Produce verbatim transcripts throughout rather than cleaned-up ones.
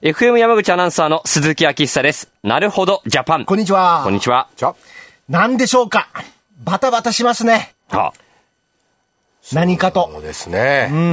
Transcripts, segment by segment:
エフエム 山口アナウンサーの鈴木明久です。なるほどジャパン。 こんにちは。 こんにちは。 じゃ、なんでしょうか。バタバタしますね。 はあ、 何かと。 そうですね。 うん、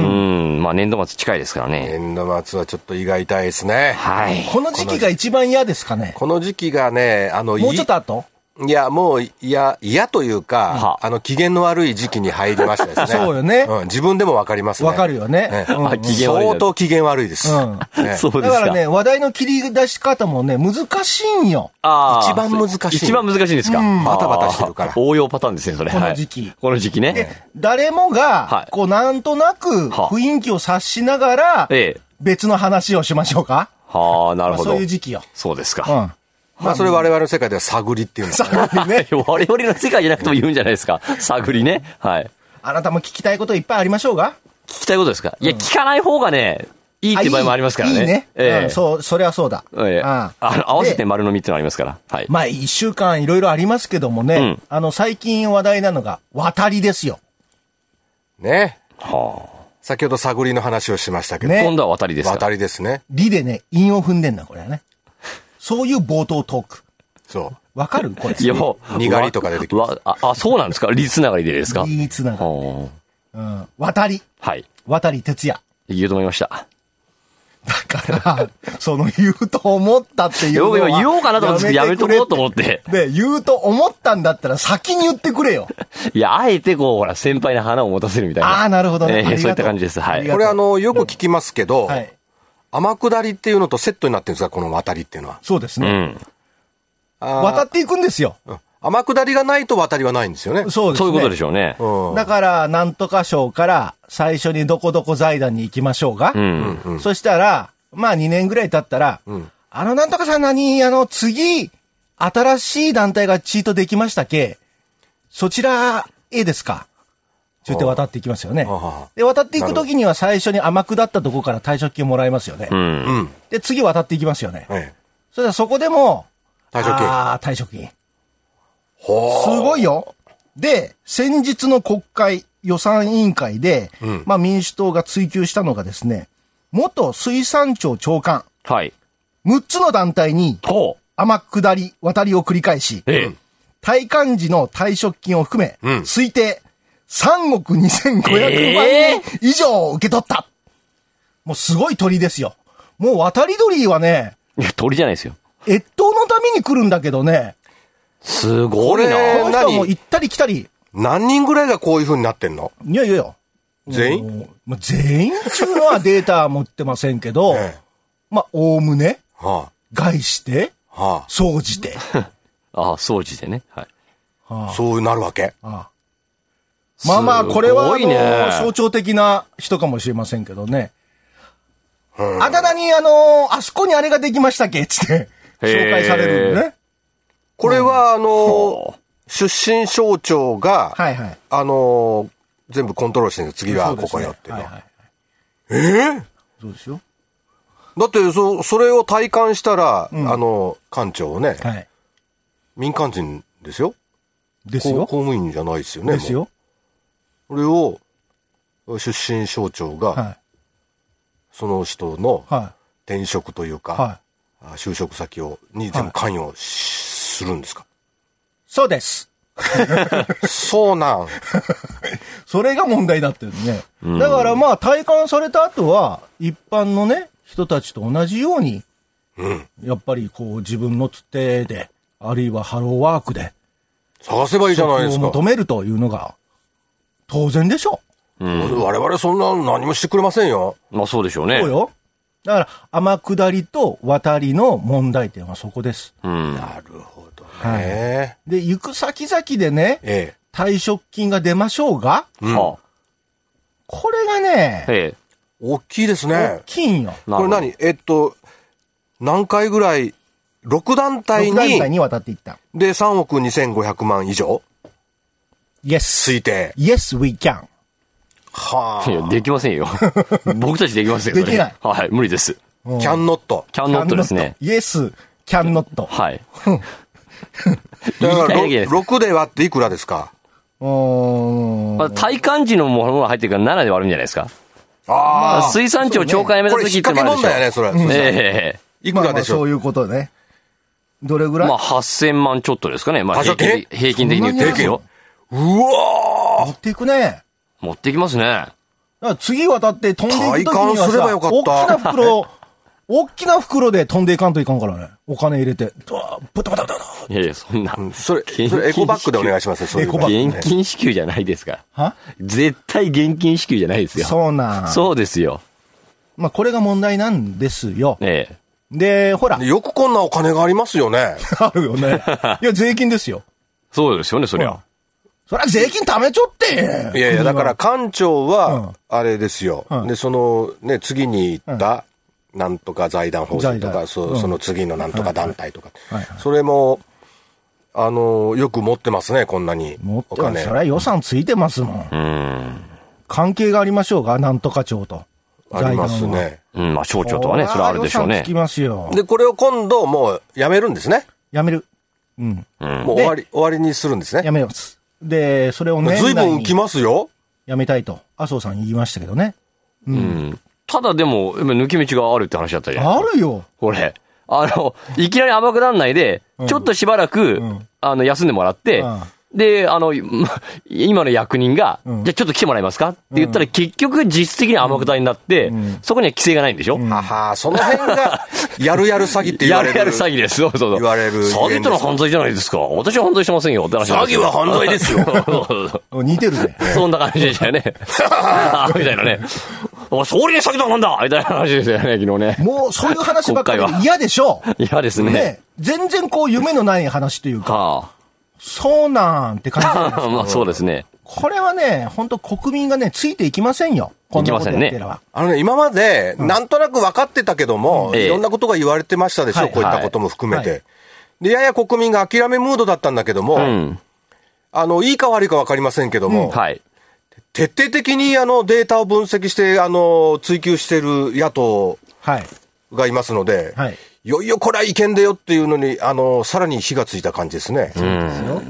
んまあ年度末近いですからね。 年度末はちょっと胃が痛いですね。 はい。 この時期が一番嫌ですかね。 この時期がね、あの、 もうちょっと後いや、もう、いや、嫌というか、 はあ、 あの、機嫌の悪い時期に入りましたですね。 そうよね。 うん、自分でもわかりますね。 わかるよね。 ねうんうん、 あ機嫌悪い相当機嫌悪いです。 うんね、 そうですか。 だからね、話題の切り出し方もね、難しいんよ。 あー一番難しい。 一番難しいんですか、 うん、 バタバタしてるから。 応用パターンですね、それ。 この時期。 はい、この時期ね。 で、誰もが、 はい、 こう、なんとなく雰囲気を察しながら、 ええ、 別の話をしましょうか。 はあ、なるほど。 まあ、そういう時期よ。 そうですか。 うん。 まあ、それ我々の世界では探りっていうんですかね。 ね、 我々の世界じゃなくても言うんじゃないですか。探りね。はい。 あなたも聞きたいこといっぱいありましょうが。 聞きたいことですか、うん、いや、聞かない方がね、いいっていう場合もありますからね。 いいね。 ええ、 うん、そう、それはそうだ。 ええ、ああ合わせて丸のみってのありますから。はい。 まあ、一週間いろいろありますけどもね、うん、あの、最近話題なのが、渡りですよ。 ね。 はあ。 先ほど探りの話をしましたけど。 ね、今度は渡りですか。 渡りですね。 りでね、韻を踏んでんだ、これはね。そういう冒頭トーク。 そう。 わかるこれ。 いや、 にがりとか出てきます。 あ、あ、そうなんですか。リつながりでですか。 リつながり。うん。渡り。 はい。 渡り哲也。 言うと思いました。 だから、その言うと思ったっていうのは。 言おうかなと思ってやめとこうと思って。 で、言うと思ったんだったら先に言ってくれよ。 いや、あえてこう、ほら、先輩の花を持たせるみたいな。 ああ、なるほどね。 えー、そういった感じです。はい。 これあの、よく聞きますけど、 はい、 天下りっていうのとセットになってるんですか、この渡りっていうのは。 そうですね。 うん渡っていくんですよ。 うん、天下りがないと渡りはないんですよね。 そうですね。 そういうことでしょうね。 うん、だから、なんとか賞から最初にどこどこ財団に行きましょうが。 うんうん、そしたら、まあにねんぐらい経ったら、うん、あのなんとかさん何、あの次、新しい団体がチートできましたっけ、そちら、A ですかちゅって渡っていきますよね。で、渡っていくときには最初に天下ったとこから退職金もらえますよね。うん、で、次渡っていきますよね。はい、それはそこでも、 退職金。 ああ、退職金。ほー。すごいよ。で、先日の国会予算委員会で、うん、まあ民主党が追及したのがですね、元水産庁長官。 はい。 むっつの団体に、天下り、渡りを繰り返し、ええ、退官時の退職金を含め、うん、推定さんおくにせんごひゃくまんえん以上受け取った。えー、もうすごい鳥ですよ。もう渡り鳥はね、 いや、鳥じゃないですよ。 越冬のために来るんだけどね。 すごいな。 この人はもう行ったり来たり。 何人ぐらいがこういう風になってんの？ いやいやいや。 全員？ まあ、全員っていうのはデータは持ってませんけど、ええ、まあ、おおむね、はあ、概して、はあ、総じて。 ああ、総じてね。はい。 はあ、そうなるわけ。 はあ、まあまあ、これは、ね、象徴的な人かもしれませんけどね。あだ名に、あのー、あそこにあれができましたっけつって、紹介されるのね。 これは、あのー、出身省庁が、 はいはい、 あのー、全部コントロールしてるんですよ。次はここよっていうの。はいはい、えー、 そうですよ。 だって、そ、それを体感したら、うん、あの、官庁をね、はい、民間人ですよ。 ですよ。 公務員じゃないですよね。 ですよ。 これを、出身省庁が、はい、その人の転職というか、はい、就職先を、に全部関与するんですか？ そうです。 そうなん。 それが問題だってるね。だからまあ退官された後は、一般のね、人たちと同じように、うん、やっぱりこう自分のつてで、あるいはハローワークで、 探せばいいじゃないですか。 求めるというのが、当然でしょ。 うん、我々そんな何もしてくれませんよ。 まあそうでしょうね。 そうよ。だから、天下りと渡りの問題点はそこです。 うん、なるほどね。 はい。で、行く先々でね、ええ、退職金が出ましょうが、うん、これがね、 ええ、 大きいですね。 大きいんよ。 これ何えっと、何回ぐらい、ろく団体に、ろく団体に渡っていった。 で、さんおくにせんごひゃくまん以上 ?Yes. 推定。 Yes, we can. はあ。 いや、できませんよ。僕たちできませんよ。 できない。 はい、無理です。 キャンノット。 キャンノットですね。 Yes, can not. はい。 だからろくで割っていくらですか？ うーん。 まあ、体感時のものが入ってるからななで割るんじゃないですか？ あああ。 水産庁長官辞めた時ってのもあるでしょ。これ引っ掛け問題やね、それ。 ええ。いくらでしょう。 そういうことね。どれぐらい？ まあ、はっせんまんちょっとですかね。まあ、平均平均的に言ってるよ。 うわー持っていくね。 持っていきますね。 次渡って飛んでいくときにはさ、 すればよかった。 大きな袋、大きな袋で飛んでいかんといかんからね。お金入れて。ブタブタブタ。 いやいや、そんな。 うん、それ、それエコバッグでお願いしますよ、そういうエコバッグ。現金支給じゃないですか。 は絶対現金支給じゃないですよ。 そうなん。 そうですよ。 まあ、これが問題なんですよ。 ええ。 で、ほら。 よくこんなお金がありますよね。 あるよね。いや、税金ですよ。 そうですよね、そりゃ。 そりゃ税金貯めちょって。 いやいや、だから館長は、あれですよ。うん、で、その、ね、次に行った、なんとか財団法人とか、そ, その次のなんとか団体とか。はいはいはい、それも、あの、よく持ってますね、こんなに。 持ってます。それは予算ついてますもん。 うん。 関係がありましょうか、なんとか庁と。 ありますね。 うん、まあ、省庁とはね、それはあるでしょうね。 予算つきますよ。 で、これを今度もうやめるんですね。 やめる。うん。 うん、 もう終わり、終わりにするんですね。 やめます。で、それをね。 随分浮きますよ。 やめたいと、麻生さん言いましたけどね。 うん。うん、ただでも、抜け道があるって話だったじゃん。 あるよ。 これ。あの、いきなり甘くなんないで、うん、ちょっとしばらく、うん、あの、休んでもらって、うんで、あの、今の役人が、うん、じゃあちょっと来てもらえますかって言ったら、結局実質的に天下りになって、うん、そこには規制がないんでしょ、うん、 ははその辺が、やるやる詐欺って言われる。 やるやる詐欺です。そうそうそう。 言われる。 詐欺ってのは犯罪じゃないですか。私は犯罪してませんよ。って話詐欺は犯罪ですよ。 似てるね。 そんな感じでしたよね。みたいなね。総理に詐欺とはなんだみたいな話ですよね、昨日ね。 もう、そういう話ばっかり嫌でしょ。 嫌ですね。ね。 全然こう、夢のない話というか。はあそうなんって感じなんですまあそうですね。 これはね、本当国民がね、ついていきませんよ。 いきませんね。 あのね、今まで、なんとなく分かってたけども、うん、いろんなことが言われてましたでしょ、はい、こういったことも含めて、はい。で、やや国民が諦めムードだったんだけども、うん、あの、いいか悪いか分かりませんけども、うんはい、徹底的にあのデータを分析して、あの、追求している野党がいますので、はいはいいよいよこれは違憲だよっていうのに、あの、さらに火がついた感じですね。 うん。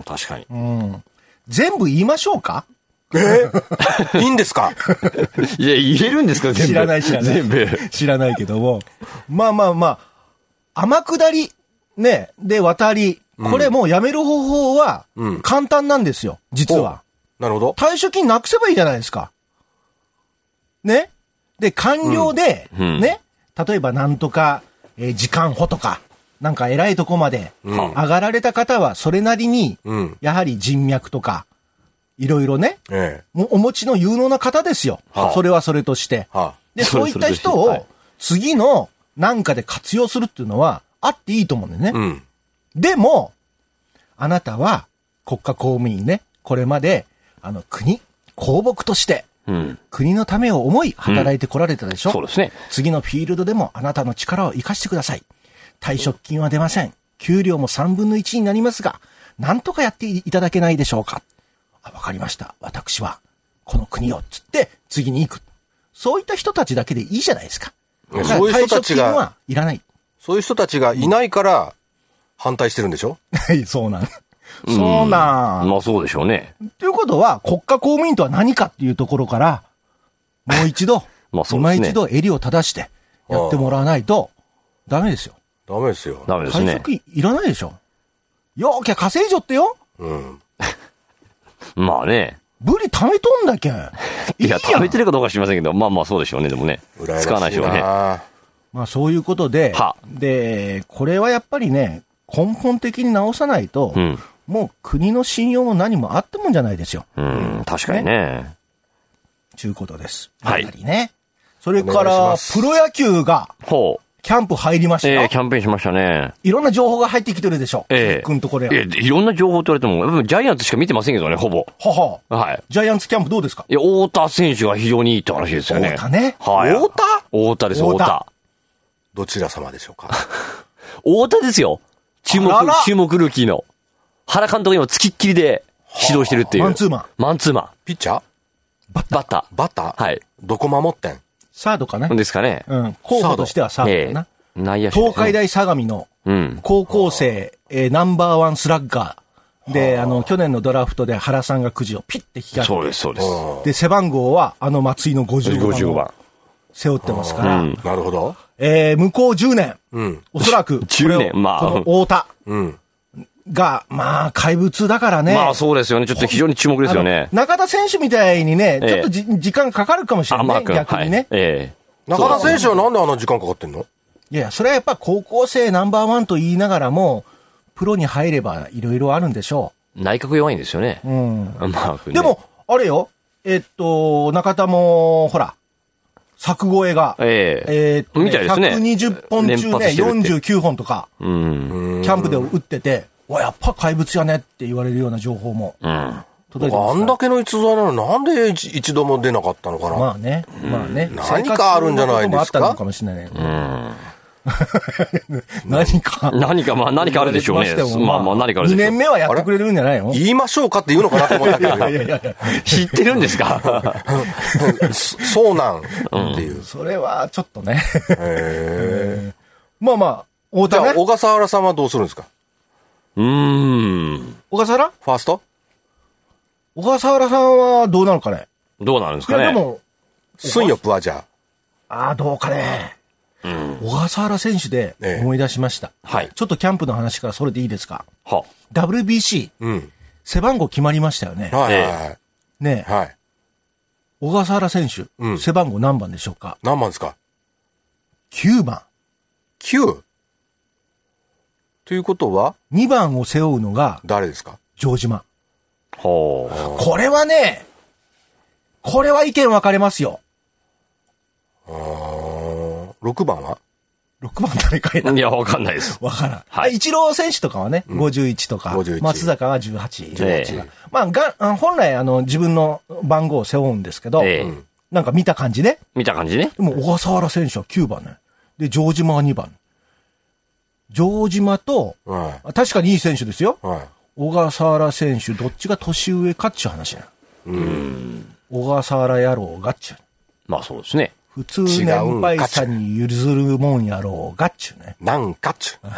確かに。うん。 全部言いましょうかえいいんですかいや、言えるんですか全部。 知らない知らない。 全部。 知らないけども。まあまあまあ、天下り、ね、で渡り、これもうやめる方法は、簡単なんですよ、実は。 なるほど。 退職金なくせばいいじゃないですか。ね。で、官僚で、うん、ね、例えばなんとか、えー、時間補とか、なんか偉いとこまで上がられた方はそれなりに、うん、やはり人脈とか、いろいろね、ええ、お持ちの有能な方ですよ。はあ、それはそれとして。はあ、で、そういった人を次のなんかで活用するっていうのはあっていいと思うんだよね。うん、でも、あなたは国家公務員ね、これまであの国、公僕として、うん、国のためを思い働いてこられたでしょ、うん、 そうですね。 次のフィールドでもあなたの力を生かしてください。退職金は出ません。給料もさんぶんのいちになりますが、なんとかやっていただけないでしょうか。あ、わかりました。私はこの国をつって次に行く。そういった人たちだけでいいじゃないですか。 そういう人たちがはいらない。 そういう人たちがいないから反対してるんでしょ。 はい、そうなん。そうなん。 まあそうでしょうね。 ということは、国家公務員とは何かっていうところから、もう一度、まあそうですね、今一度襟を正してやってもらわないと、ダメですよ。 ダメですよ。 ダメですね。 退職金いらないでしょ。よーきゃ稼いじょってよ。 うん。 まあね。 ブリ貯めとんだけん。 いや、貯めてるかどうか知りませんけど、まあまあそうでしょうね、でもね。使わないでしょうね。 まあそういうことで、はで、これはやっぱりね、根本的に直さないと、うん、もう国の信用も何もあってもんじゃないですよ。 うん、確かにね。 ちゅうことです。はい。やはりね。それから、プロ野球が、ほう。キャンプ入りましたよ。 ええー、キャンペーンしましたね。 いろんな情報が入ってきてるでしょ。ええー。くんとこれ。 ええー、いろんな情報って言われても、ジャイアンツしか見てませんけどね、ほぼ。 はは。 はい。 ジャイアンツキャンプどうですか？ いや、太田選手が非常にいいって話ですよね。 太田ね。 はい。 太田？ 太田です、太田。 どちら様でしょうか？ 太田ですよ。注目、注目ルーキーの。原監督今、つきっきりで指導してるっていう。 マンツーマン。 マンツーマン。 ピッチャー？ バッター。バッター。バッター？ はい。 どこ守ってん？ サードかな？ ですかね。 うん。候補としてはサードかな。 内野手。 東海大相模の高校生、うん、えー、ナンバーワンスラッガーで、あの、去年のドラフトで原さんがくじをピッて引き当てて。 そうです、そうです。 で、背番号はあの松井のごじゅうごばん。 ごじゅうごばん。 背負ってますから。うん、 なるほど。 えー、向こうじゅうねん。うん。おそらく、 じゅうねん、まあ。 この太田。うん。が、まあ、怪物だからね。 まあ、そうですよね。ちょっと非常に注目ですよね。 中田選手みたいにね、ちょっとじ、えー、時間かかるかもしれないね。逆にね。はい、えー、中田選手はなんであの時間かかってんの？ いや、それはやっぱ高校生ナンバーワンと言いながらも、プロに入ればいろいろあるんでしょう。内角弱いんですよね。うん。 まあ、ね、でも、あれよ、えっと、中田も、ほら、柵越えが、ええー、えー、ね、みたいですね。ひゃくにじゅっぽん中ね、よんじゅうきゅうほんとか、うん、キャンプで打ってて、わ、やっぱ怪物やねって言われるような情報も、うん、 届いてます。あんだけの逸材なのなんで一度も出なかったのかな。 まあね、まあね。 何かあるんじゃないですか。 あったのかもしれないね。うん何か何か、まあ何かあるでしょうね。まあまあ何かあるでしょう。 にねんめはやってくれるんじゃないの？ 言いましょうかって言うのかなと思ったけど。いやいやいや知ってるんですか？ そうなんっていう。 それはちょっとね。へまあまあ、 太田ね。じゃあ小笠原さんはどうするんですか？ うーん。 小笠原？ ファースト？ 小笠原さんはどうなのかね？ どうなるんですかね？ いやでも、 スンヨップはじゃあ。ああ、どうかね。うん、小笠原選手で思い出しました、ええ。はい。ちょっとキャンプの話からそれでいいですか？は ダブリュービーシー、うん、背番号決まりましたよね。はいはいはい。ねえ。はい。小笠原選手、うん、背番号何番でしょうか？ 何番ですか？ きゅうばん。 きゅう？ ということはにばんを背負うのが誰ですか？ 城島。ほう。これはね、これは意見分かれますよ。 ああ。ろくばんは ? ろく 番誰かいな。 いや、わかんないです。 わからん。はい。イチロー選手とかはね、うん、ごじゅういちとか、ごじゅういち松坂はじゅうはち。じゅうはちが。まあ、が、本来、あの、自分の番号を背負うんですけど、えー、なんか見た感じね。 見た感じね。 でも、小笠原選手はきゅうばんね。で、城島はにばん。城島と、はい、確かにいい選手ですよ。はい、小笠原選手、どっちが年上かっちゅう話や。うん。小笠原野郎がっちゅう。 まあ、そうですね。 普通年配者に譲るもんやろうがっちゅうね。 なんかっちゅう。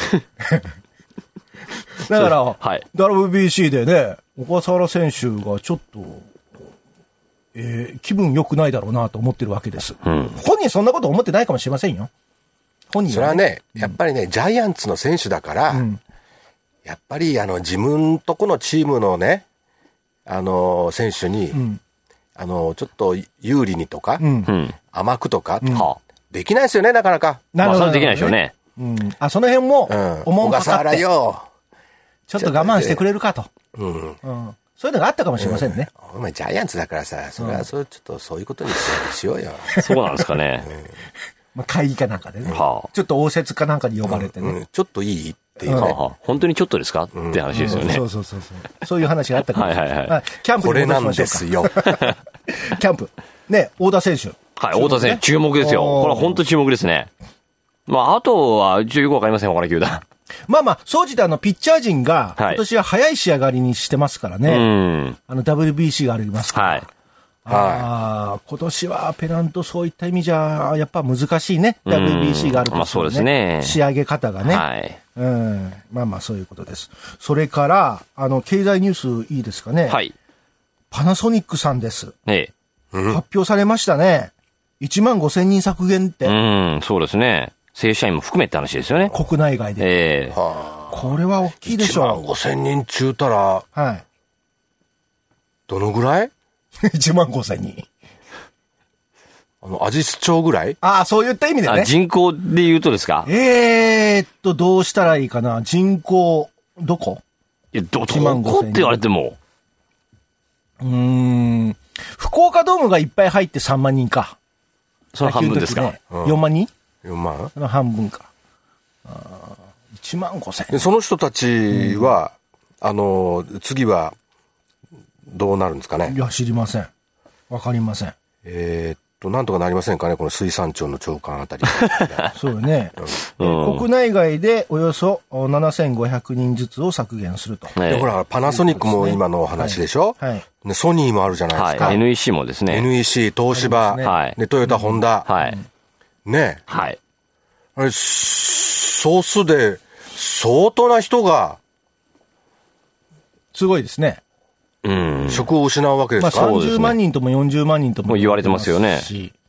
だから、はい、ダブリュービーシー でね、小笠原選手がちょっと、えー、気分良くないだろうなと思ってるわけです、うん。本人そんなこと思ってないかもしれませんよ。本人は、ね。それはね、やっぱりね、うん、ジャイアンツの選手だから、うん、やっぱりあの自分とこのチームのね、あの選手に、うん、あのちょっと有利にとか、うん、甘くとか、うん、できないですよね、なかなか。 なるほど、まあ、それできないでしょうね。 うん、あ、その辺も、思うかかって、 小笠原よ。 ちょっと我慢してくれるかと。うん。うん。そういうのがあったかもしれませんね。 うん、お前ジャイアンツだからさ、それはそう、ちょっとそういうことにしようよ。 そうなんですかね。うん、 まあ会議かなんかでね。はあ、ちょっと応接かなんかに呼ばれてね。うんうん、 ちょっといいっていうね、 はあ。本当にちょっとですか、うん、って話ですよね、 うん。そうそうそうそう。そういう話があったかもしれない。はいはいはい。キャンプこれなんですよ。 キャンプ。ね、太田選手。 はい、太田選手、注目ですよ。これは本当注目ですね。まあ、あとは、ちょっとよくわかりません、他の球団。 まあまあ、総じてあの、ピッチャー陣が、今年は早い仕上がりにしてますからね。はい、あの、ダブリュービーシー がありますから。はい。ああ、今年はペナントそういった意味じゃ、やっぱ難しいね。ダブリュービーシー があると、ね。まあそうですね。仕上げ方がね。はい。うん。まあまあそういうことです。それから、あの、経済ニュースいいですかね。はい。パナソニックさんです。ええ。うん、発表されましたね。いちまんごせんにん削減って。 うん、そうですね。正社員も含めって話ですよね。 国内外で。ええー。はあ、これは大きいでしょう。いちまんごせんにん中たら、はい。どのぐらい ? いちまんごせんにん。 あの、アジス町ぐらいああ、そういった意味でね。 人口で言うとですかえーっと、どうしたらいいかな。人口、どこいや、ど、どこって言われても。 うーん。福岡ドームがいっぱい入ってさんまんにんか。 その半分ですか。 ね、うん、よんまんにん ? よん 万その半分か。あいちまんごせん。 でその人たちは、うん、あの、次は、どうなるんですかね。 いや、知りません。わかりません。 えー、っと、なんとかなりませんかね、この水産庁の長官あたり。 そうよね、うんうん。国内外でおよそななせんごひゃくにんずつを削減すると。 でほら、パナソニックも今のお話でしょ、はいはい、ソニーもあるじゃないですか。 はい、エヌイーシー もですね。 エヌイーシー、東芝、ね、でトヨタ、ホンダ。はい。ねえ。はい。あれ、総数で相当な人が。 すごいですね。 うん。職を失うわけですか。 まあ、さんじゅうまんにんともよんじゅうまんにんとも言われてますよね。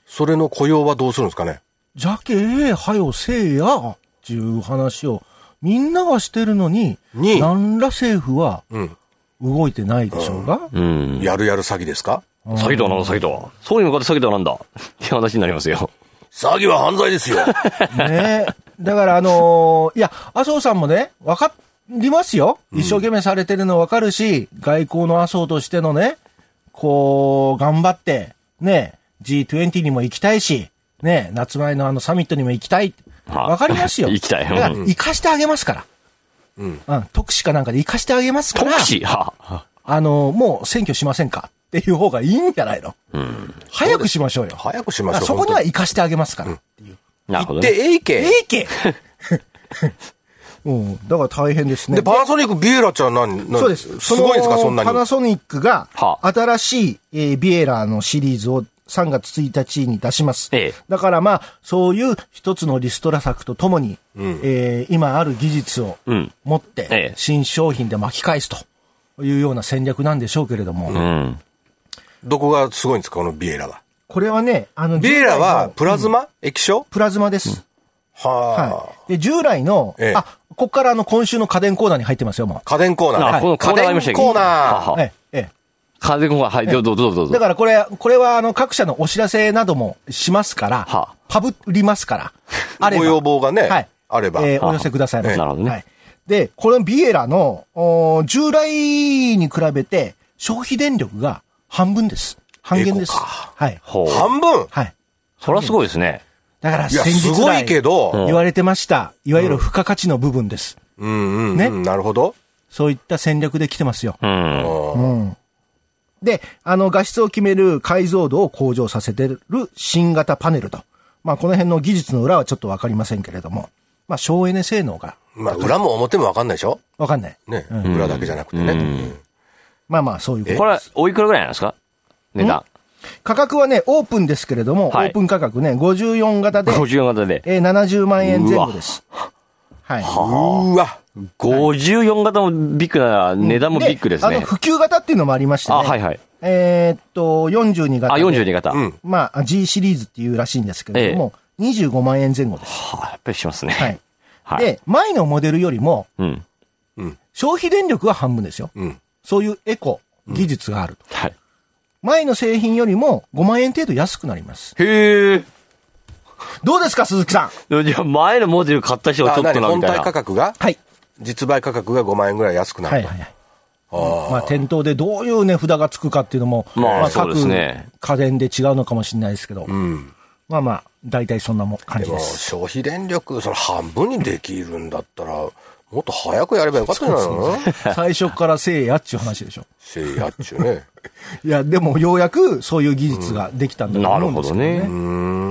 それの雇用はどうするんですかね。 じゃけえ、はよせえや、っていう話を、みんながしてるのに、に何ら政府は、動いてないでしょうが、 うんうん、やるやる詐欺ですか。 詐欺とはなんだ、詐欺とは。そういうのかって詐欺とはなんだって話になりますよ。 詐欺は犯罪ですよ。 ねえ。だからあのー、いや、麻生さんもね、わかりますよ。一生懸命されてるのわかるし、うん、外交の麻生としてのね、こう、頑張って、ね、ジートゥエンティー にも行きたいし、ね、夏前のあのサミットにも行きたい。わかりますよ。 行きたい。 だから、行かしてあげますから。うん。うん。特使かなんかで行かしてあげますから。 特使はあの、もう選挙しませんかっていう方がいいんじゃないの。うん。早くしましょうよ。 早くしましょう。 そこには行かしてあげますからっていう。 うん、なるほどね。 で、えいけ。 えいけうん。だから大変ですね。 で、パナソニックビエラちゃん何、何そうです。 すごいですか、そんなに。 パナソニックが、新しい、えー、ビエラのシリーズをさんがつついたちに出します。ええ、だからまあ、そういう一つのリストラ策とともに、うん、えー、今ある技術を持って、うんええ、新商品で巻き返すというような戦略なんでしょうけれども。うん、 どこがすごいんですか、このビエラは。 これはね、あの、 ビエラはプラズマ、うん、液晶プラズマです。 うん、はあ、 はい。で、従来の、ええ、あ、ここからあの、今週の家電コーナーに入ってますよ、もう。 家電コーナー。 あ、はい、このコーナーありましたっけ。 家電コーナー。 ええ、ええ。 家電コーナー、はい、どうぞどうぞどうぞ。 だからこれ、これはあの、各社のお知らせなどもしますから、はあ、パブりますから、 あれば。ご要望がね、はい、あれば。 えー、お寄せくださいませ。 なるほどね。 はい。で、このビエラの、従来に比べて、消費電力が半分です。半減です。はい。 半分はい。 それはすごいですね。 だから先日すごいけど言われてました。いわゆる付加価値の部分です。 うんうん、うん。ね。なるほど。 そういった戦略で来てますよ。 うん。 うん。で、あの、画質を決める解像度を向上させてる新型パネルと。まあ、この辺の技術の裏はちょっとわかりませんけれども。まあ、省エネ性能が。 まあ、裏も表もわかんないでしょ？ わかんない。 ね、うん。裏だけじゃなくてね。うん、 まあまあ、そういうことです。 これはおいくらぐらいなんですか？値段。 価格はね、オープンですけれども、はい、オープン価格ね、ごじゅうよん型で。 ごじゅうよん型で。 えー、ななじゅうまんえんぜん後です。はい。 うわ。 ごじゅうよん型もビッグな、値段もビッグですね。 あの、普及型っていうのもありましてね。 あ、はいはい。 えー、っと、よんじゅうに型。 あ、よんじゅうに型。 うん。まあ、G シリーズっていうらしいんですけれども、ええ、にじゅうごまんえんぜん後です。 はあ、やっぱりしますね。 はい。はい、で、前のモデルよりも、 うん。 うん。消費電力は半分ですよ。うん。そういうエコ、技術があると。 うん、はい。 前の製品よりもごまんえん程度安くなります。 へえ。 どうですか、鈴木さん。じゃあ、前のモデル買った人はちょっとなみたいな。 本体価格がはい。 実売価格がごまんえんぐらい安くなると。はいはいはい。 あまあ、店頭でどういう値札がつくかっていうのも、 まあ、 まあ、 そうですね。 各家電で違うのかもしれないですけど、うん、まあまあ、大体そんなも感じです。 でも、消費電力、その半分にできるんだったら、もっと早くやればよかったんじゃないの？ 最初からせいやっちゅう話でしょ。 せいやっちゅうね。 いや、でもようやくそういう技術ができたんだと思うんですけどね。 なるほどね。 うん。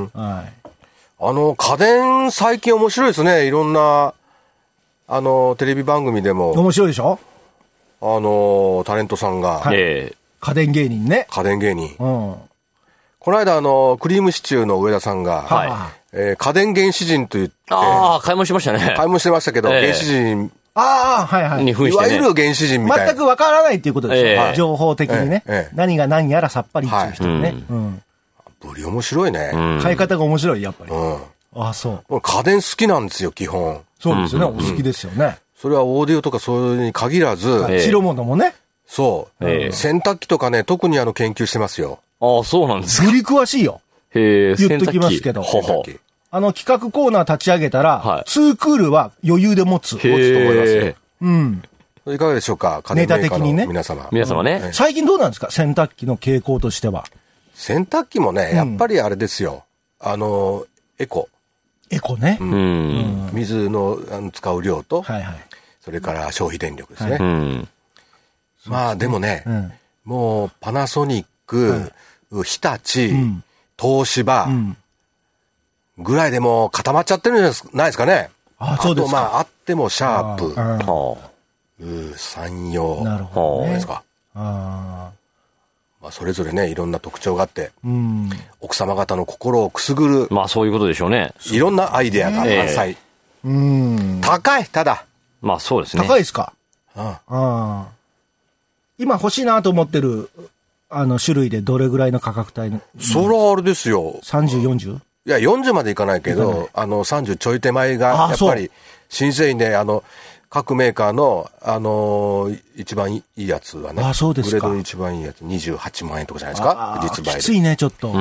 はい。あの、家電最近面白いですね。いろんな、あの、テレビ番組でも。 面白いでしょ？ あの、タレントさんが。 はい。家電芸人ね。 家電芸人。うん。この間、あの、クリームシチューの上田さんが、はい。えー、家電原始人と言って。 ああ、買い物しましたね。 買い物してましたけど、えー、原始人。 ああ、はいはい。 に扮して、ね。 いわゆる原始人みたいな。 全くわからないっていうことですよ。えー、情報的にね、えー。何が何やらさっぱりっていう人ね。はい、うん。 ブリ面白いね。 買い方が面白い、やっぱり。うん。ああ、そう。 家電好きなんですよ、基本。 そうですよね。お好きですよね。 それはオーディオとかそういうに限らず。 白物もね。 そう。洗濯機とかね、特にあの研究してますよ。 ああ、そうなんですか。 ブリ詳しいよ。 へえ、 言っときますけど。あの企画コーナー立ち上げたら、ツークールは余裕で持つ。持つと思いますよ。うん。 いかがでしょうか、家電メーカーの皆様。 皆様ね。 最近どうなんですか、洗濯機の傾向としては。 洗濯機もね、やっぱりあれですよ。あの、エコ。 エコね。 うん。水の使う量と、はいはい。それから消費電力ですね。はい、うん、まあでもね、うん、もうパナソニック、うん、日立、うん、東芝、うん、ぐらいでもう固まっちゃってるんじゃないですかね。 ああ、そうですか。 あとまああってもシャープ、うん、山陽、 なるほど、ね。 ですか。あまあそれぞれね、いろんな特徴があって、うん、奥様方の心をくすぐる。 まあそういうことでしょうね。 いろんなアイデアが満載。えー、うん高い、ただ。 まあそうですね。 高いですか。ああ。今欲しいなと思ってるあの、種類でどれぐらいの価格帯の？ それはあれですよ。 さんじゅう、よんじゅう？ いや、よんじゅうまでいかないけど、あの、さんじゅうちょい手前が、やっぱり、新製品で、あの、各メーカーの、あのー、一番いいやつはね。 あ、そうですか。 グレードの一番いいやつ、にじゅうはちまんえんとかじゃないですか、実売で。 きついね、ちょっと。 うん。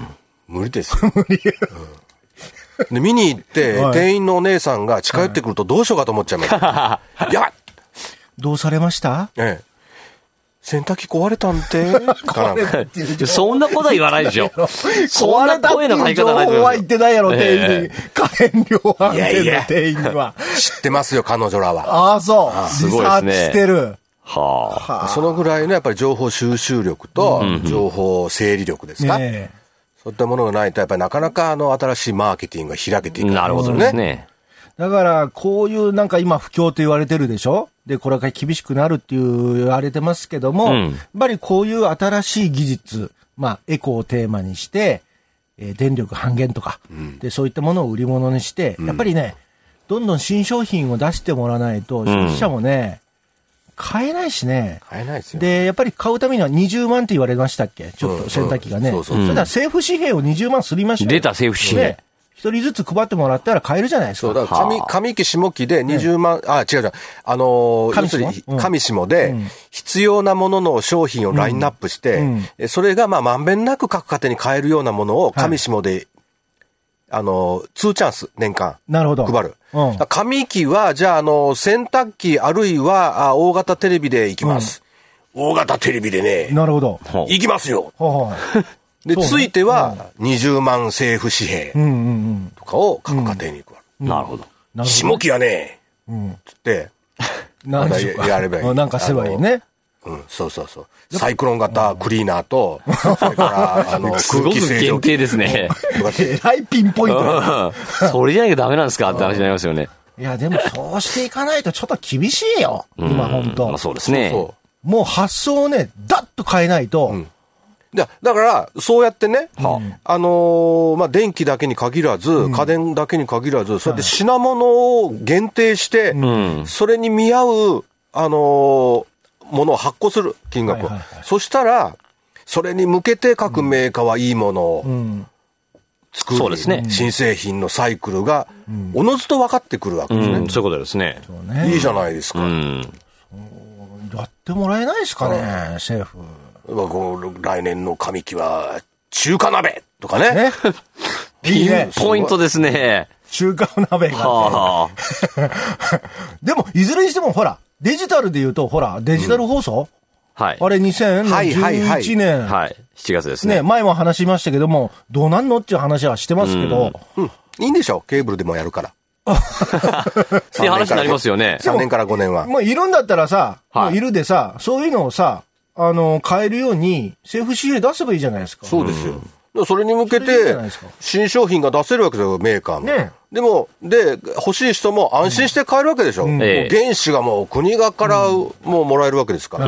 無理ですよ。無理、うん。で、見に行って、はい、店員のお姉さんが近寄ってくるとどうしようかと思っちゃいます。はい、やばいどうされました？ ええ。洗濯機壊れたんてそんなことは言わないでしょ。 そんな声の書き方ないと思う。情報は言ってないやろ、店員に。家電量販店の店員には。 知ってますよ、彼女らは。 ああ、そう。 すごいですね。 リサーチしてる。 はあ。そのぐらいのやっぱり情報収集力と、情報整理力ですか。うんうんね、そういったものがないと、やっぱりなかなかあの、新しいマーケティングが開けていかない。 なるほどですね。 だから、こういうなんか今不況と言われてるでしょ？で、これから厳しくなるっていう言われてますけども、うん、やっぱりこういう新しい技術、まあ、エコをテーマにして、えー、電力半減とか、うん、で、そういったものを売り物にして、うん、やっぱりね、どんどん新商品を出してもらわないと、消費者もね、うん、買えないしね。 買えないですよ。 で、やっぱり買うためにはにじゅうまんって言われましたっけ？ちょっと洗濯機がね。うんうん、そうそうそう。それでは政府紙幣をにじゅうまんすりましょう。 出た政府紙幣。 一人ずつ配ってもらったら買えるじゃないですか。 そうだから上、上期下期でにじゅうまん、ね、あ、違う違う。あのー、要するに、上下で、必要なものの商品をラインナップして、うんうん、それがまあ、まんべんなく各家庭に買えるようなものを、上下で、はい、あのー、にチャンス、年間。 なるほど。 配る。うん、上期は、じゃあ、あのー、洗濯機、あるいは、あ大型テレビで行きます、うん。大型テレビでね。 なるほど。 行きますよ。 はあで、ね、ついては、にじゅうまん政府紙幣とかを各家庭に配る。 うん、なるほど。 下期はね、うん、つって、 なんかやればいい。なんかすればいいね。 うん、そうそうそう。サイクロン型クリーナーと、それから、あの、 すごく限定ですね。 えらいピンポイント。 それじゃなきゃダメなんですかって話になりますよね。 いや、でもそうしていかないとちょっと厳しいよ。今、本当。 まあそうですね。 そうそう。もう発想をね、ダッと変えないと、うんだ, だから、そうやってね、うん、あのー、まあ、電気だけに限らず、うん、家電だけに限らず、そうやって品物を限定して、うん、それに見合う、あのー、ものを発行する金額を、はいはいはい。そしたら、それに向けて各メーカーはいいものを作る、 そうですね。 新製品のサイクルが、おのずと分かってくるわけですね。 うん、そういうことですね。 いいじゃないですか。うん、 やってもらえないですかね、政府。 来年の上期は中華鍋とかね。ねピンポイントですね。 中華鍋が、ね。はあ、でも、いずれにしても、ほら、デジタルで言うと、ほら、デジタル放送、うん、はい。あれにせんじゅういちねん。はいはいはい。 はい。しちがつですね。 ね、前も話しましたけども、どうなんのっていう話はしてますけど。 うん。うん、いいんでしょう。ケーブルでもやるから。 っていう話になりますよね。 さんねんからごねんは。 もういるんだったらさ、はい、もういるでさ、そういうのをさ、あの、買えるように、政府紙幣出せばいいじゃないですか。 そうですよ。うん、それに向けて、新商品が出せるわけですよ、メーカーも。ね、でも、で、欲しい人も安心して買えるわけでしょ。うん、もう原資がもう国がからもうもらえるわけですから。うん、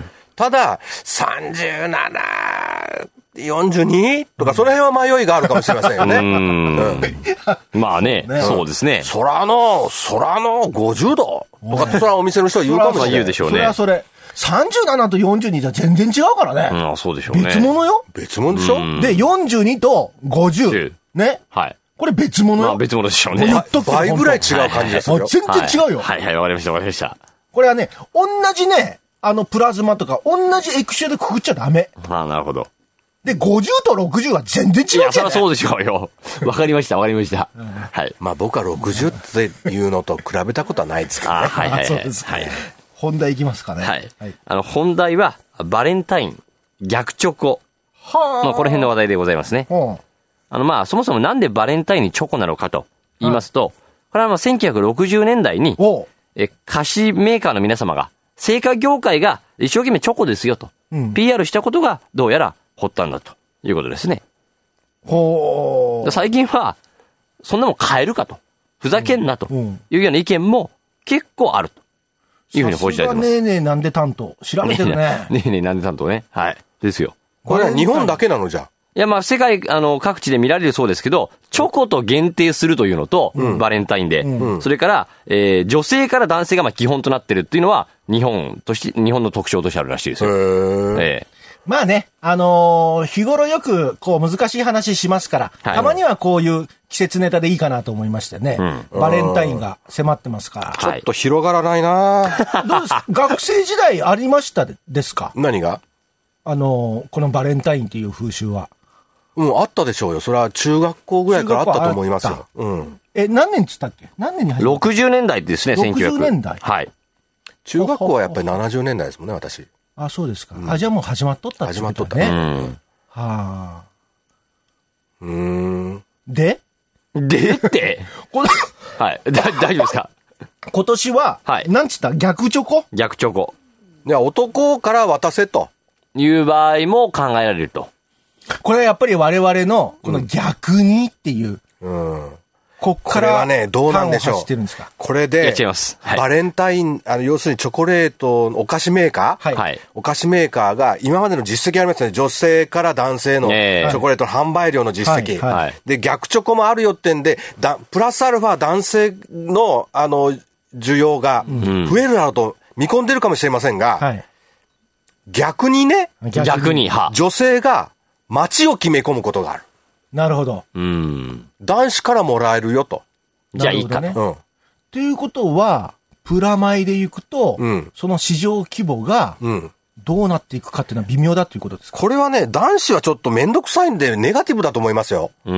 ただ、さんじゅうなな、よんじゅうに とか、その辺は迷いがあるかもしれませんよね。うんうん、まあね、ね、そうですね。 空の、空のごじゅうどとかって、それはお店の人は言うかもしれない。 言うでしょうね。 それはそれ。さんじゅうななとよんじゅうにじゃ全然違うからね。 うん、そうでしょうね。 別物よ。 別物でしょ、うん、 で、よんじゅうにとごじゅう。ね。 はい。 これ別物よ。 まあ別物でしょうね。 倍ぐらい違う感じですよ。 はいはい、全然違うよ。 はい、はい、はい、わかりました、わかりました。 これはね、同じね、あの、プラズマとか、同じ液晶でくくっちゃダメ。 ああ、なるほど。 で、ごじゅうとろくじゅうは全然違うじゃん、ね。いや、 そりゃそうでしょうよ。わかりました、わかりました。うん、はい。 まあ僕はろくじゅうっていうのと比べたことはないですけどね。 あはいはいはい。 そうですね。はい。本題いきますかね。 はい。はい、あの、本題は、バレンタイン、逆チョコ。はあ。まあ、この辺の話題でございますね。はあ。あの、まあ、そもそもなんでバレンタインにチョコなのかと言いますと、はあ、これはまあ、せんきゅうひゃくろくじゅうねんだいに、え、菓子メーカーの皆様が、製菓業界が一生懸命チョコですよと、うん、ピーアール したことがどうやら発端だということですね。 ほー。 最近は、そんなもん買えるかと、ふざけんなというような意見も結構あると。いうふうに報じられてます。 ねえねえなんで担当調べてるね。 ねえねえなんで担当ね。はい。ですよ。 これは日本だけなのじゃ。 いや、まあ、世界、あの、各地で見られるそうですけど、チョコと限定するというのと、うん、バレンタインで、うん、それから、えー、女性から男性がまあ基本となってるっていうのは、日本として、日本の特徴としてあるらしいですよ。へー。えーまあね、あのー、日頃よく、こう、難しい話しますから、はい、たまにはこういう季節ネタでいいかなと思いましてね。うん、バレンタインが迫ってますから。 ちょっと広がらないなどうですか学生時代ありましたですか何があのー、このバレンタインっていう風習は。 うん、あったでしょうよ。それは中学校ぐらいからあったと思いますよ。うん。 え、何年っつったっけ何年に入った？ ろくじゅうねんだいですね、せんきゅうひゃく。 ろくじゅうねんだい。 はい。 中学校はやっぱりななじゅうねんだいですもんね、私。 あ、そうですか。うん、あ、じゃあもう始まっとったってことだね。始まっとった。うん。はあ。 うーん。 ででってこのはい。だ、大丈夫ですか今年は、はい。なんつった逆チョコ逆チョコ。 いや、男から渡せと。 いう場合も考えられると。 これはやっぱり我々の、この逆にっていう。うん。こっから。これはね、 どうなんでしょう。これで、 違います。 はい、バレンタイン、あの、要するにチョコレート、お菓子メーカーはい。お菓子メーカーが、今までの実績ありますね。女性から男性のチョコレートの販売量の実績。はいはい、で、逆チョコもあるよってんで、だプラスアルファ男性の、あの、需要が増えるだろうと見込んでるかもしれませんが、はい、逆にね、 逆に、は。 女性が街を決め込むことがある。 なるほど。 うん。 男子からもらえるよと。 じゃあいいか。 ね。うん。ということは、プラマイで行くと、うん、その市場規模が、どうなっていくかっていうのは微妙だということですか？ これはね、男子はちょっとめんどくさいんで、ネガティブだと思いますよ。うん。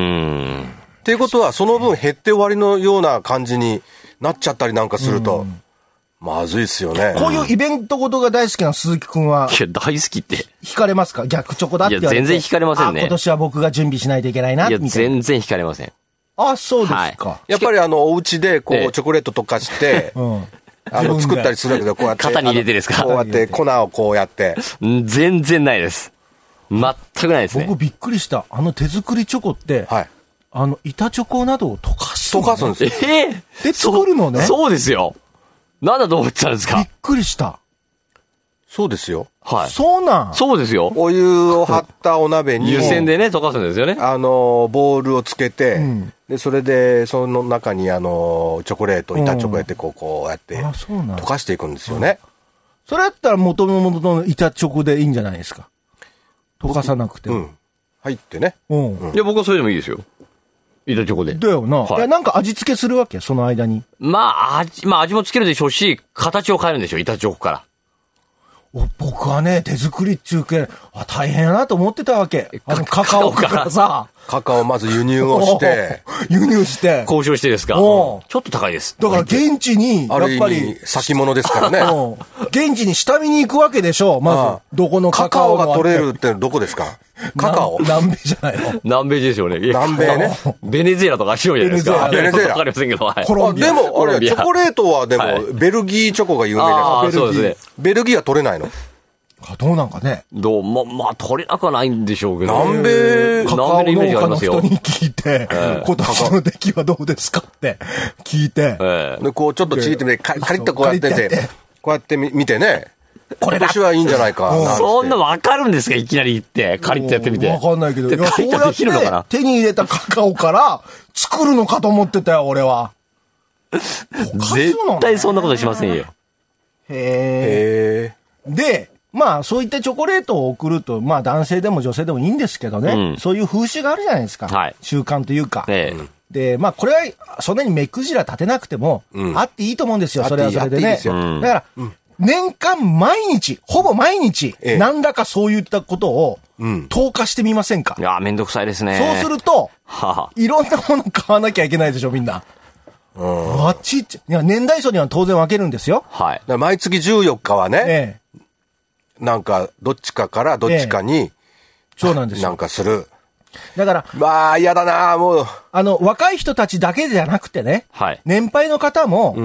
っていうことは、その分減って終わりのような感じになっちゃったりなんかすると、うんまずいっすよね。 こういうイベントごとが大好きな鈴木くんは。 いや、大好きって。 惹かれますか逆チョコだって言われて。 いや、全然惹かれませんね。 今年は僕が準備しないといけないな、みたいな。 いや、全然惹かれません。 あ、そうですか。はい、 やっぱりあの、お家で、こう、ええ、チョコレート溶かして、うん、あの、作ったりするんだけど、こうやって。 型に入れてですか？ こうやって、粉をこうやって。 全然ないです。全くないですね。 僕びっくりした。あの手作りチョコって、はい。あの、板チョコなどを溶かす、 ね。溶かすんですよ。 ええー、で、作るのね。 そうですよ。なんだと思ってたんですか？ びっくりした。 そうですよ。 はい。 そうなん。 そうですよ。 お湯を張ったお鍋に。 湯煎でね、溶かすんですよね。 あの、ボールをつけて、うん、で、それで、その中にあの、チョコレート、板チョコやってこう、こうやって、溶かしていくんですよね。 それやったら元々の板チョコでいいんじゃないですか。溶かさなくても。うん。 入ってね。 うん。うん、いや、僕はそれでもいいですよ。板チョコで。 だよな。はい。いや、なんか味付けするわけその間に。 まあ、味、まあ味もつけるでしょうし、形を変えるんでしょう、板チョコから。 お僕はね、手作りっちゅうけ、あ、大変やなと思ってたわけ。あの、カカオからさ。 カカオをまず輸入をして。 輸入して。 交渉してですか。ちょっと高いです。 だから現地に、やっぱり。 先物ですからね。 現地に下見に行くわけでしょ。まず、どこのカカオが取れるってどこですか？カカオ南米じゃないの？ 南米でしょうね。 南米ね。 ベネズエラとか白いじゃないですか。 ベネズエラ。 わかりませんけど。はい。 でも、あれ、チョコレートはでも、ベルギーチョコが有名です。 そうですね。 ベルギーは取れないの？ どうなんかね。 どうも、まあ、取れなくはないんでしょうけど。 南米、 カカオ農家の人に聞いて、今年の出来はどうですかって聞いて。 で、こう、ちょっとちぎってみて、カリッとこうやってて、こうやって見てね。これ今年はいいんじゃないか。 そんなわかるんですかいきなり言って。カリッとやってみて。 わかんないけど。 カリッとできるのかな？ 手に入れたカカオから作るのかと思ってたよ、俺は。 絶対そんなことしませんよ。 へー。で、まあ、そういったチョコレートを送ると、まあ、男性でも女性でもいいんですけどね、うん、そういう風習があるじゃないですか。はい、習慣というか。ええ、で、まあ、これは、そんなに目くじら立てなくても、うん、あっていいと思うんですよ、それはそれでね。いいだから、うん、年間毎日、ほぼ毎日、ええ、何らかそういったことを、投下してみませんか？ いや、めんどくさいですね。 そうすると、いろんなもの買わなきゃいけないでしょ、みんな。うん。あっちっち、いや、年代層には当然分けるんですよ。 はい。毎月じゅうよっかはね、ええ、なんか、どっちかからどっちかに、ええ、 そうなんですよ。 なんかする。 だから、 まあ、嫌だなもう。 あの、若い人たちだけじゃなくてね、はい、年配の方も、うん、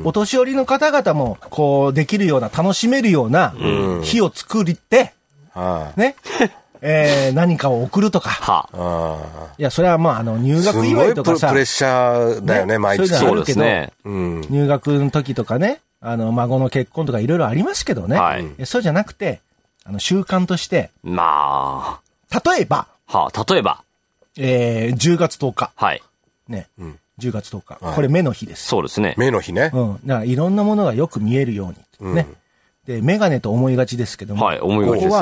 お年寄りの方々も、こう、できるような、楽しめるような、日を作りって、うん、ね、えー、何かを送るとか。はあ、いや、それはまあ、あの、入学祝いとかさ。 すごいプレッシャーだよね、ね毎月。 そうですね。うん、入学の時とかね、あの、孫の結婚とかいろいろありますけどね。はい。そうじゃなくて、あの、習慣として。 まあ。例えば。 はあ、例えば。 えー、じゅうがつとおか。 はい。 ね。うん、じゅうがつとおか。これ目の日です。 そうですね。 目の日ね。 うん。だからいろんなものがよく見えるように。ね。うん、で、メガネと思いがちですけども。 はい、思いがちですね。ここは、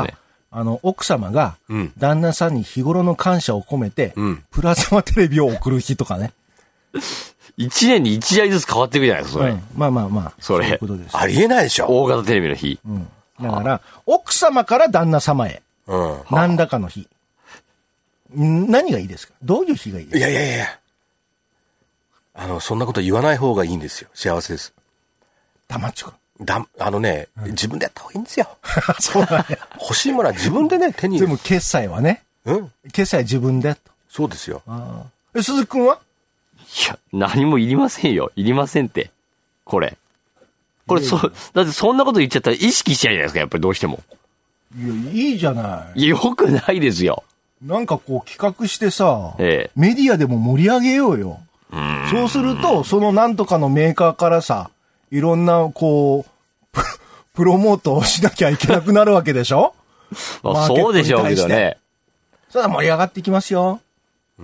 あの、奥様が、旦那さんに日頃の感謝を込めて、うん、プラズマテレビを送る日とかね。 一年に一台ずつ変わっていくじゃないですか、それ。うん、 まあまあまあ。 それ。そういうことです。ありえないでしょ。 大型テレビの日。 うん。だから、奥様から旦那様へ。うん。何らかの日。何がいいですか？どういう日がいいですか？ いやいやいや。あの、そんなこと言わない方がいいんですよ。幸せです。 黙っちゃう。 だ、あのね、うん、自分でやった方がいいんですよ。そうなんや。欲しいものは自分でね、手に。 でも決済はね。うん。決済は自分でと。 そうですよ。 あえ、鈴木くんはいや、何もいりませんよ。いりませんって。これ。これ、そ、だってそんなこと言っちゃったら意識しちゃうじゃないですか、やっぱりどうしても。 いや、いいじゃない。 いや、よくないですよ。 なんかこう企画してさ、ええ、メディアでも盛り上げようよ。うんそうすると、そのなんとかのメーカーからさ、いろんな、こう、プロモートをしなきゃいけなくなるわけでしょまあそうでしょうけどね。 それは盛り上がっていきますよ。うん。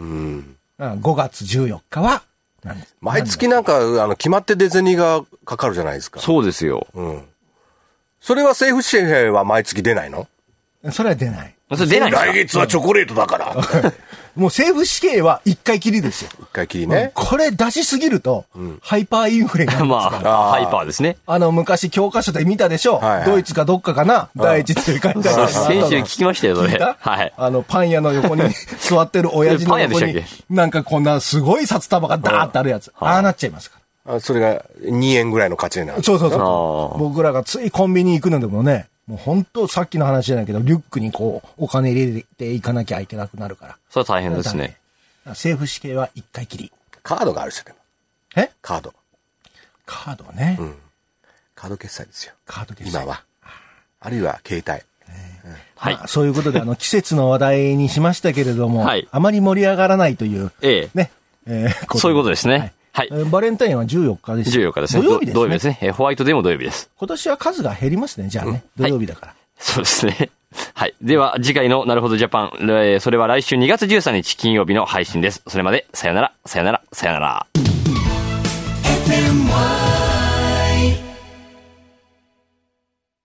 ごがつじゅうよっかは、 毎月なんか、あの、決まってデザインがかかるじゃないですか。 そうですよ。 うん。それは政府紙幣は毎月出ないの？ それは出ない。 それ出ないんですか？ 来月はチョコレートだから。 もう政府死刑は一回きりですよ。 一回きりね。 これ出しすぎると、うん、ハイパーインフレになるんですから。 まあ、ハイパーですね。 あの、昔教科書で見たでしょ、はいはい、ドイツかどっかかな第一次世界大戦。 先週聞きましたよ、それ。はい。 あの、パン屋の横に座ってる親父の横に、なんかこんなすごい札束がダーッとあるやつ。ああなっちゃいますから。 あそれがにえんぐらいの価値になる。 そうそうそう。僕らがついコンビニ行くのでもね、もう本当さっきの話じゃないけど、リュックにこう、お金入れていかなきゃいけなくなるから。 それは大変ですね。 政府死刑は一回きり。 カードがあるしでも。 えカード。 カードね。うん。 カード決済ですよ。 カード決済。 今は。あるいは携帯。 うん、はい、まあ。そういうことで、あの、季節の話題にしましたけれども、はい、あまり盛り上がらないという、ええ。ね。 えー、そういうことですね。はい。はい、 バレンタインはじゅうよっかです。 じゅうよっかですね。土曜日ですね。土曜日ですね。ホワイトデーも土曜日です。 今年は数が減りますね、じゃあね。うん、土曜日だから、はい。 そうですね。はい。では、次回のなるほどジャパン、えー、それは来週にがつじゅうさんにち金曜日の配信です。それまで、さよなら、さよなら、さよなら。エフエム